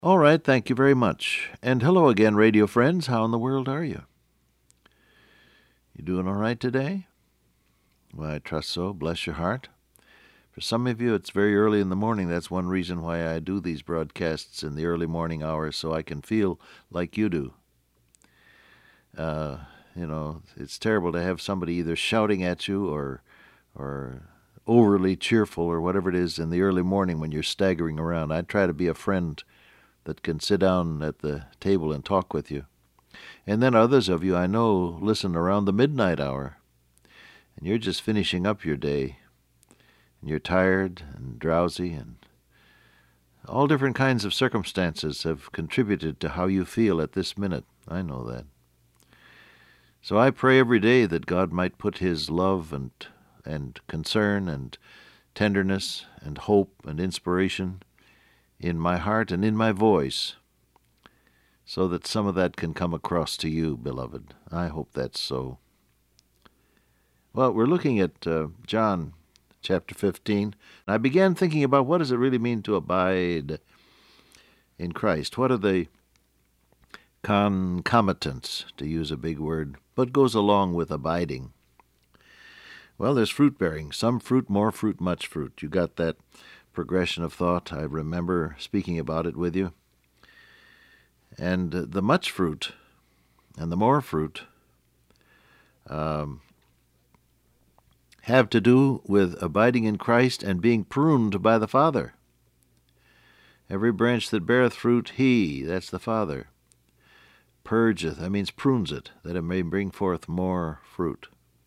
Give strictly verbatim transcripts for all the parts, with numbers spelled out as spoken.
All right, thank you very much. And hello again, radio friends. How in the world are you? You doing all right today? Well, I trust so. Bless your heart. For some of you, it's very early in the morning. That's one reason why I do these broadcasts in the early morning hours, so I can feel like you do. Uh, you know, it's terrible to have somebody either shouting at you or, or overly cheerful or whatever it is in the early morning when you're staggering around. I try to be a friend that can sit down at the table and talk with you. And then others of you I know listen around the midnight hour, and you're just finishing up your day, and you're tired and drowsy, and all different kinds of circumstances have contributed to how you feel at this minute. I know that. So I pray every day that God might put His love and and concern and tenderness and hope and inspiration in my heart and in my voice, so that some of that can come across to you, beloved. I hope that's so. Well, we're looking at uh, John chapter fifteen. I began thinking about what does it really mean to abide in Christ? What are the concomitants, to use a big word, but goes along with abiding? Well, there's fruit bearing. Some fruit, more fruit, much fruit. You got that progression of thought. I remember speaking about it with you. And uh, the much fruit and the more fruit um, have to do with abiding in Christ and being pruned by the Father. Every branch that beareth fruit, He, that's the Father, purgeth, that means prunes it, that it may bring forth more fruit.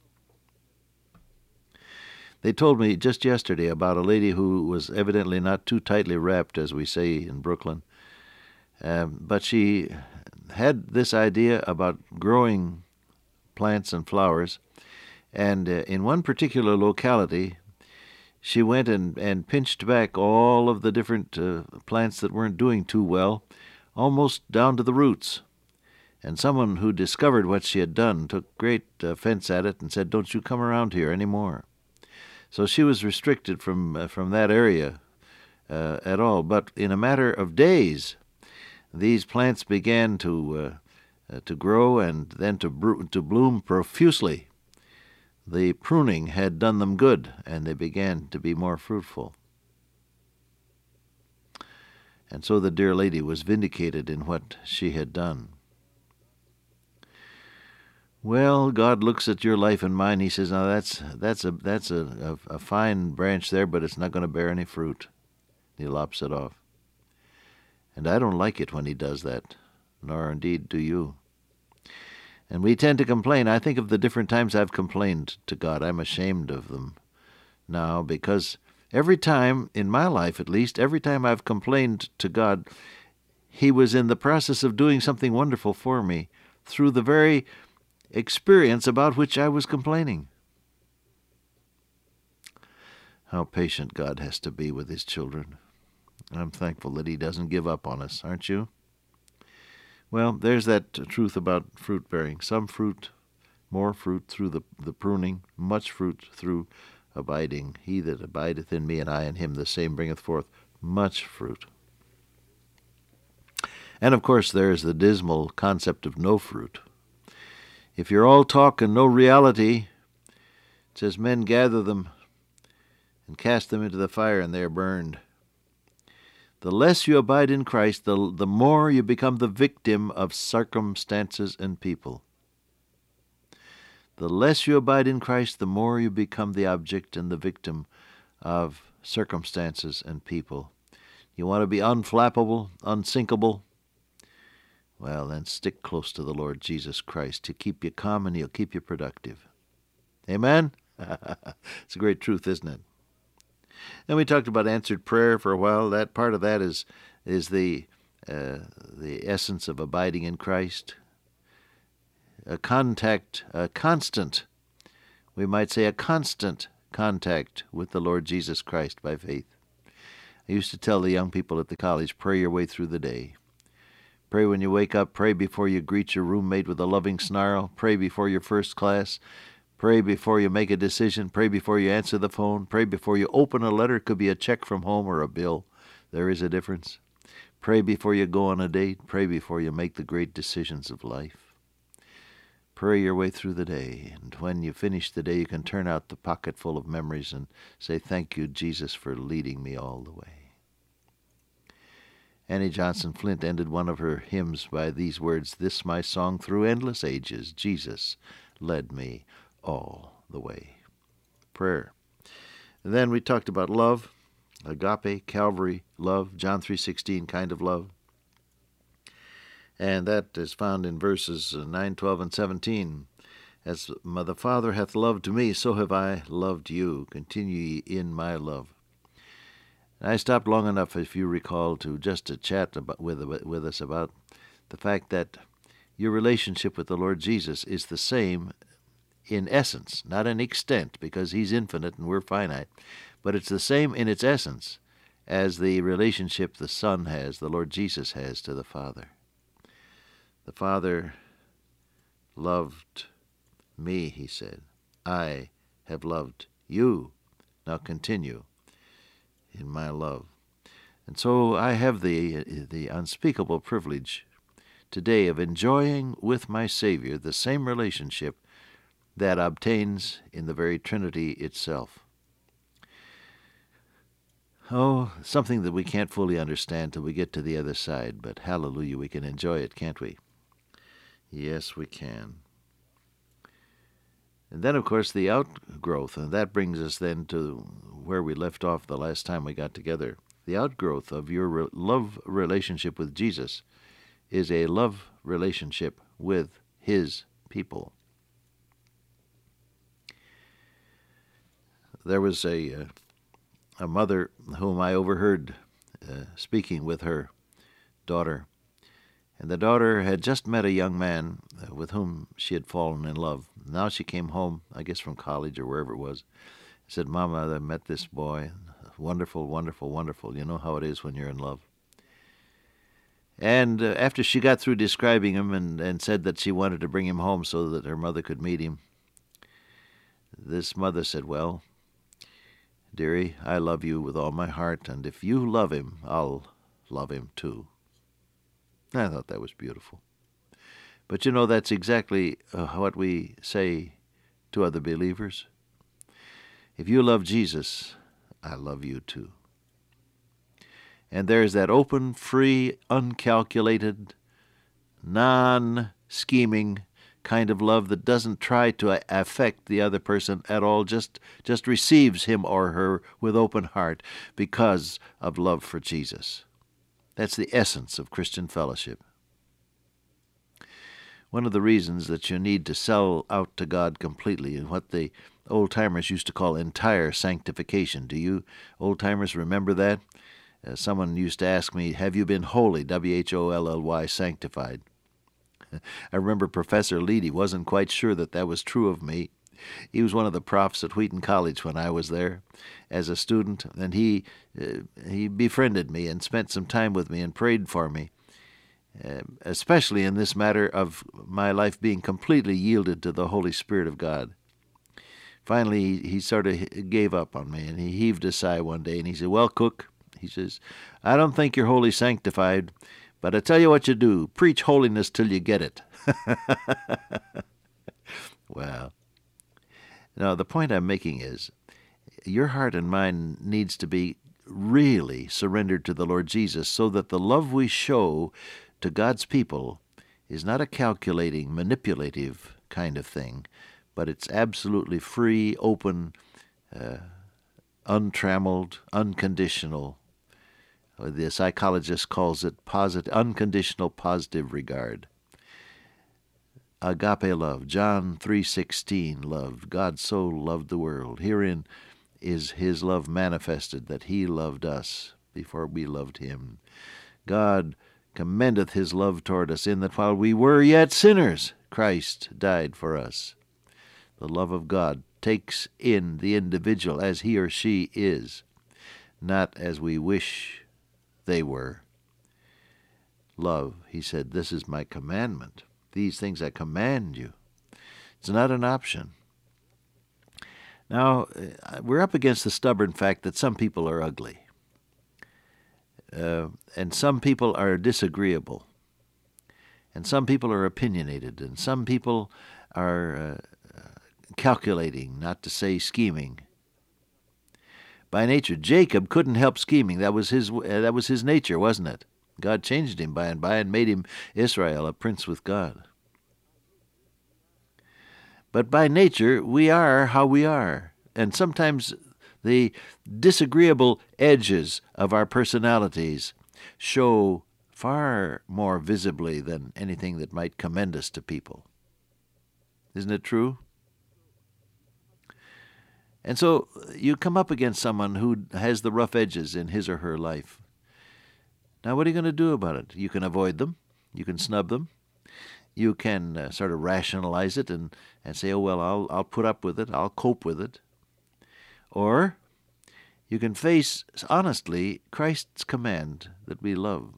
They told me just yesterday about a lady who was evidently not too tightly wrapped, as we say in Brooklyn, um, but she had this idea about growing plants and flowers, and uh, in one particular locality, she went and, and pinched back all of the different uh, plants that weren't doing too well, almost down to the roots. And someone who discovered what she had done took great offense at it and said, "Don't you come around here anymore." So she was restricted from uh, from that area uh, at all. But in a matter of days, these plants began to uh, uh, to grow and then to bro- to bloom profusely. The pruning had done them good, and they began to be more fruitful. And so the dear lady was vindicated in what she had done. Well, God looks at your life and mine. He says, "Now that's that's a that's a, a, a fine branch there, but it's not going to bear any fruit." He lops it off. And I don't like it when He does that, nor indeed do you. And we tend to complain. I think of the different times I've complained to God. I'm ashamed of them now, because every time, in my life at least, every time I've complained to God, He was in the process of doing something wonderful for me through the very experience about which I was complaining. How patient God has to be with His children. I'm thankful that He doesn't give up on us, aren't you? Well, there's that truth about fruit bearing. Some fruit, more fruit through the, the pruning, much fruit through abiding. He that abideth in me and I in him, the same bringeth forth much fruit. And of course there's the dismal concept of no fruit. If you're all talk and no reality, it says men gather them and cast them into the fire and they are burned. The less you abide in Christ, the, the more you become the victim of circumstances and people. The less you abide in Christ, the more you become the object and the victim of circumstances and people. You want to be unflappable, unsinkable? Well, then stick close to the Lord Jesus Christ. He'll keep you calm and He'll keep you productive. Amen? It's a great truth, isn't it? Then we talked about answered prayer for a while. That part of that is is the uh, the essence of abiding in Christ. A contact, a constant, we might say a constant contact with the Lord Jesus Christ by faith. I used to tell the young people at the college, pray your way through the day. Pray when you wake up. Pray before you greet your roommate with a loving snarl. Pray before your first class. Pray before you make a decision. Pray before you answer the phone. Pray before you open a letter. It could be a check from home or a bill. There is a difference. Pray before you go on a date. Pray before you make the great decisions of life. Pray your way through the day, and when you finish the day, you can turn out the pocket full of memories and say, "Thank you, Jesus, for leading me all the way." Annie Johnson Flint ended one of her hymns by these words, "This my song through endless ages, Jesus led me all the way." Prayer. And then we talked about love, agape, Calvary, love, John three sixteen kind of love. And that is found in verses nine, twelve, and seventeen. "As the Father hath loved me, so have I loved you. Continue ye in my love." I stopped long enough, if you recall, to just to chat about, with, with us about the fact that your relationship with the Lord Jesus is the same in essence, not in extent, because he's infinite and we're finite, but it's the same in its essence as the relationship the Son has, the Lord Jesus has, to the Father. The Father loved me, he said. I have loved you. Now continue in my love. And so I have the the unspeakable privilege today of enjoying with my Savior the same relationship that obtains in the very Trinity itself. Oh, something that we can't fully understand till we get to the other side, but hallelujah, we can enjoy it, can't we? Yes, we can. And then, of course, the outgrowth, and that brings us then to where we left off the last time we got together. The outgrowth of your re- love relationship with Jesus is a love relationship with his people. There was a, uh, a mother whom I overheard uh, speaking with her daughter, and the daughter had just met a young man uh, with whom she had fallen in love. Now she came home, I guess from college or wherever it was, said, "Mama, I met this boy. Wonderful, wonderful, wonderful. You know how it is when you're in love." And uh, after she got through describing him and, and said that she wanted to bring him home so that her mother could meet him, this mother said, "Well, dearie, I love you with all my heart, and if you love him, I'll love him too." I thought that was beautiful. But you know, that's exactly uh, what we say to other believers. If you love Jesus, I love you too. And there's that open, free, uncalculated, non-scheming kind of love that doesn't try to affect the other person at all, just, just receives him or her with open heart because of love for Jesus. That's the essence of Christian fellowship. One of the reasons that you need to sell out to God completely, and what the old-timers used to call entire sanctification. Do you old-timers remember that? Uh, someone used to ask me, "Have you been wholly, W H O L L Y, sanctified?" I remember Professor Leedy wasn't quite sure that that was true of me. He was one of the profs at Wheaton College when I was there as a student, and he uh, he befriended me and spent some time with me and prayed for me, uh, especially in this matter of my life being completely yielded to the Holy Spirit of God. Finally, he, he sort of gave up on me, and he heaved a sigh one day, and he said, "Well, Cook," he says, "I don't think you're wholly sanctified, but I tell you what you do, preach holiness till you get it." Well, now the point I'm making is, your heart and mind needs to be really surrendered to the Lord Jesus so that the love we show to God's people is not a calculating, manipulative kind of thing, but it's absolutely free, open, uh, untrammeled, unconditional. The psychologist calls it positive, unconditional positive regard. Agape love, John three sixteen love. God so loved the world. Herein is his love manifested, that he loved us before we loved him. God commendeth his love toward us, in that while we were yet sinners, Christ died for us. The love of God takes in the individual as he or she is, not as we wish they were. Love, he said, "This is my commandment. These things I command you." It's not an option. Now, we're up against the stubborn fact that some people are ugly. uh, and some people are disagreeable, and some people are opinionated, and some people are uh, calculating, not to say scheming. By nature, Jacob couldn't help scheming. That was his. Uh, that was his nature, wasn't it? God changed him by and by and made him Israel, a prince with God. But by nature, we are how we are, and sometimes the disagreeable edges of our personalities show far more visibly than anything that might commend us to people. Isn't it true? And so you come up against someone who has the rough edges in his or her life. Now, what are you going to do about it? You can avoid them. You can snub them. You can uh, sort of rationalize it and, and say, oh, well, I'll, I'll put up with it. I'll cope with it. Or you can face honestly Christ's command that we love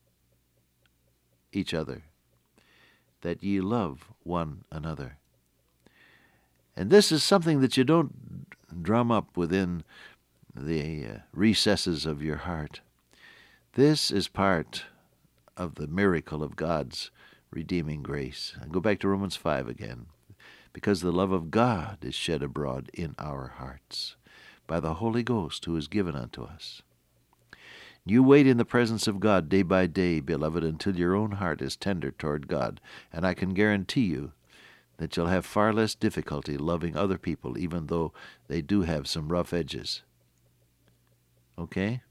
each other, that ye love one another. And this is something that you don't drum up within the uh, recesses of your heart. This is part of the miracle of God's redeeming grace. I go back to Romans five again. Because the love of God is shed abroad in our hearts by the Holy Ghost who is given unto us. You wait in the presence of God day by day, beloved, until your own heart is tender toward God, and I can guarantee you that you'll have far less difficulty loving other people, even though they do have some rough edges. Okay?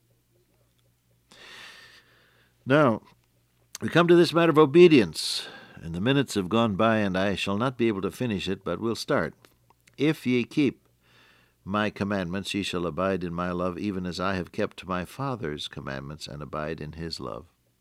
Now, we come to this matter of obedience, and the minutes have gone by, and I shall not be able to finish it, but we'll start. If ye keep my commandments, ye shall abide in my love, even as I have kept my Father's commandments and abide in his love.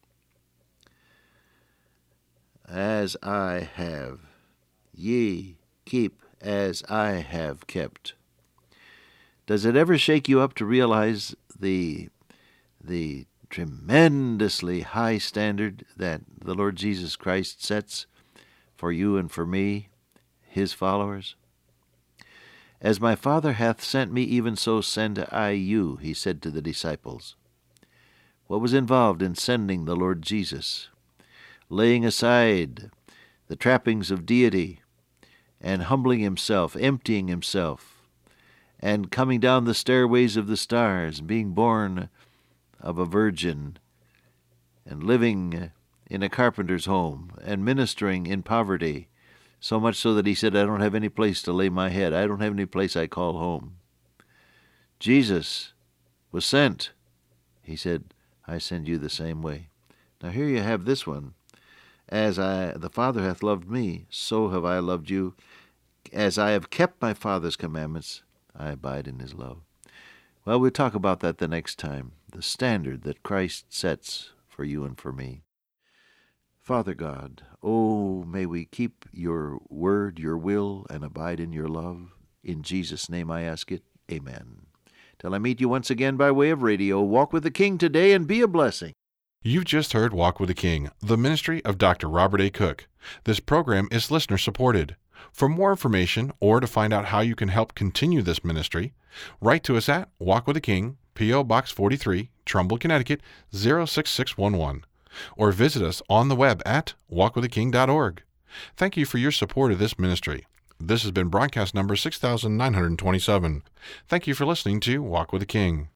As I have, ye keep as I have kept. Does it ever shake you up to realize the the tremendously high standard that the Lord Jesus Christ sets for you and for me, his followers? As my Father hath sent me, even so send I you, he said to the disciples. What was involved in sending the Lord Jesus? Laying aside the trappings of deity and humbling himself, emptying himself, and coming down the stairways of the stars, being born of a virgin, and living in a carpenter's home, and ministering in poverty, so much so that he said, I don't have any place to lay my head. I don't have any place I call home. Jesus was sent. He said, I send you the same way. Now here you have this one. As I, the Father hath loved me, so have I loved you. As I have kept my Father's commandments, I abide in his love. Well, we'll talk about that the next time, the standard that Christ sets for you and for me. Father God, oh, may we keep your word, your will, and abide in your love. In Jesus' name I ask it. Amen. Till I meet you once again by way of radio, walk with the King today and be a blessing. You've just heard Walk with the King, the ministry of Doctor Robert A. Cook. This program is listener-supported. For more information or to find out how you can help continue this ministry, write to us at Walk with the King, P O. Box forty-three, Trumbull, Connecticut, zero six six one one, or visit us on the web at walk with the king dot org. Thank you for your support of this ministry. This has been broadcast number six thousand nine hundred twenty-seven. Thank you for listening to Walk with the King.